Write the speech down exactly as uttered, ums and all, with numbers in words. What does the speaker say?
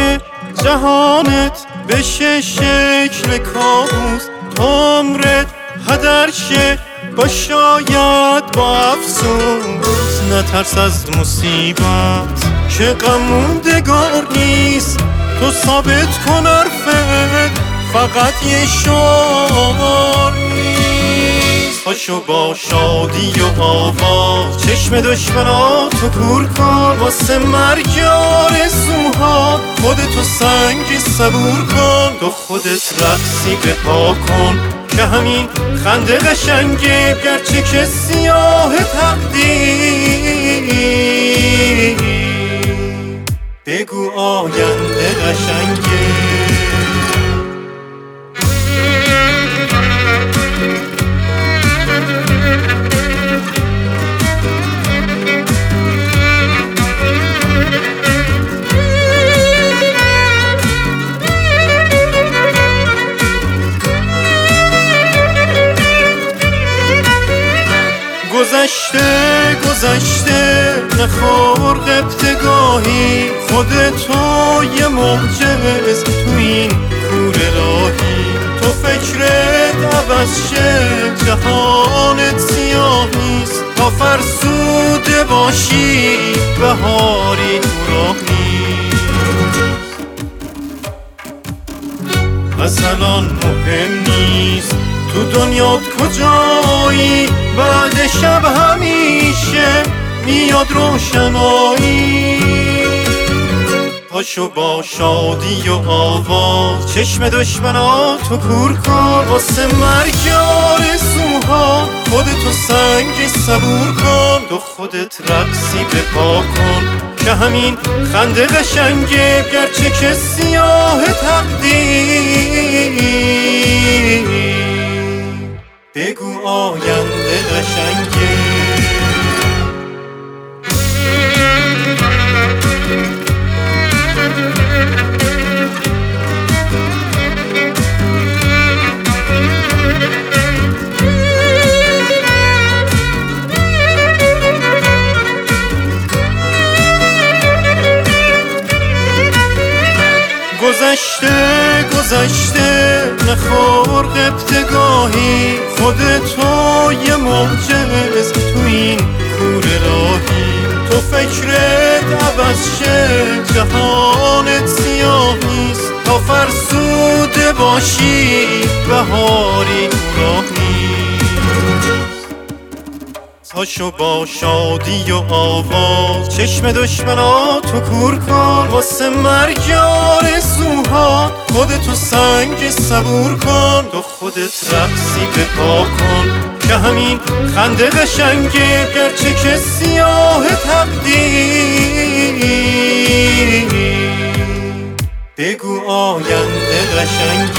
که جهانت بشه شکل کابوس، عمرت هدر شه با شاید با افسوس. نترس از مصیبت که غم موندگار نیست، تو ثابت کن حرفت فقط یه شعار نیست. پاشو با شادی و آواز چشم دشمناتو کور کن، واسه مرگ آرزوها خودتو سنگ صبور کن. تو خودت رقصی به پا کن که همین خنده قشنگه، گرچه که سیاه تقدیر بگو آینده قشنگه. گذشته گذشته نخور قبطگاهی، خودتو یه معجز تو این کوره راهی. تو فکرت عوض شه جهانت سیاه نیست، تا فرسوده باشی بهاری تو راه نیست. مثلا مهم نیست تو دنیات کجایی، بعد شب همیشه میاد روشنایی. پاشو با شادی و آواز چشم دشمناتو کور کن، واسه مرگ آرزوها خودتو سنگ صبور کن. تو خودت رقصی به پا کن که همین خنده قشنگه، گرچه که سیاه تقدیر بگو آینده قشنگه. گذشته گذشته نخور قبطگاهی، خودتو یه معجز تو این کوره راهی. تو فکرت عوض شه جهانت سیاه نیست، تا فرسوده باشی بهاری تو راه نیست. پاشو با شادی و آواز چشم دشمناتو کور کن، واسه مرگ آرزوها خودتو سنگ صبور کن. تو خودت رقصی به پا کن که همین خنده قشنگه، گرچه که سیاه تقدیر بگو آینده قشنگه.